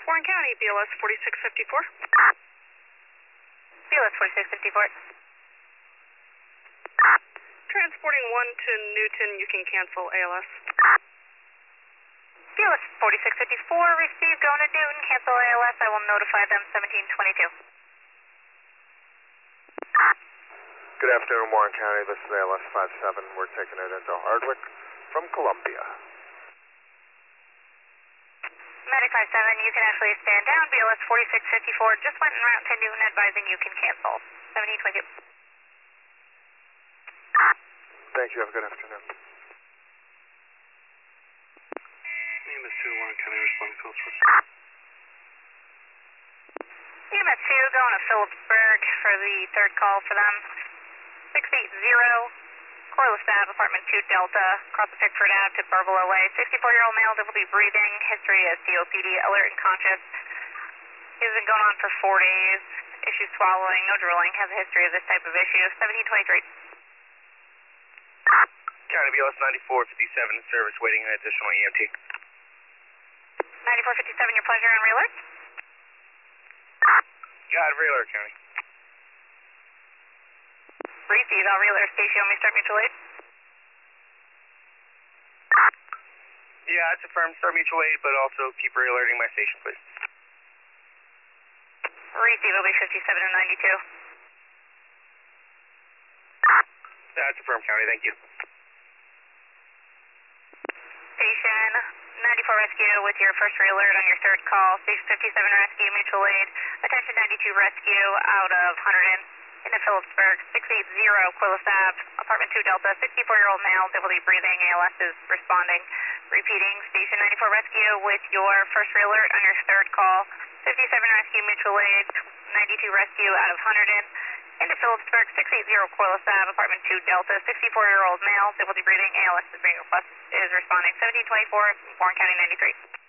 Warren County, BLS 4654. BLS 4654. Transporting 1 to Newton, you can cancel ALS. BLS 4654, received, going to Newton, cancel ALS. I will notify them 1722. Good afternoon, Warren County. This is ALS 57. We're taking it into Hardwick from Columbia. Medic 57, you can actually stand down. BLS 4654 just went en route to Newton, advising you can cancel. 1722. Thank you. Have a good afternoon. EMS 2, Warren County, responding Phillipsburg. EMS 2, going to Phillipsburg for the third call for them. 680, Corliss Ave, apartment 2 Delta, across the Pickford Ave to Burville Way. 64-year-old male, difficulty breathing, history of COPD, alert and conscious. He's been going on for 4 days. Issue swallowing, no drooling, has a history of this type of issue. 1723. County BLS 9457, service waiting an additional EMT. 9457, your pleasure, on re-alert? Got it, re-alert, County. Receive, I'll re-alert station, want me to start mutual aid? Yeah, it's affirmed, start mutual aid, but also keep re-alerting my station, please. Receive, it'll be 57 and 92. That's affirmed, County, thank you. Station 94 Rescue with your first re-alert on your third call. Station 57 Rescue, mutual aid. Attention 92 Rescue out of 100 into Phillipsburg. 680 Corliss Ave, apartment 2 Delta. 64-year-old male, difficulty breathing. ALS is responding. Repeating, Station 94 Rescue with your first re-alert on your third call. 57 Rescue, mutual aid. 92 Rescue out of 100 into Phillipsburg. 680 Corliss Ave, apartment 2 Delta. 64-year-old male, difficulty breathing. ALS is responding. 1724, Warren County 93.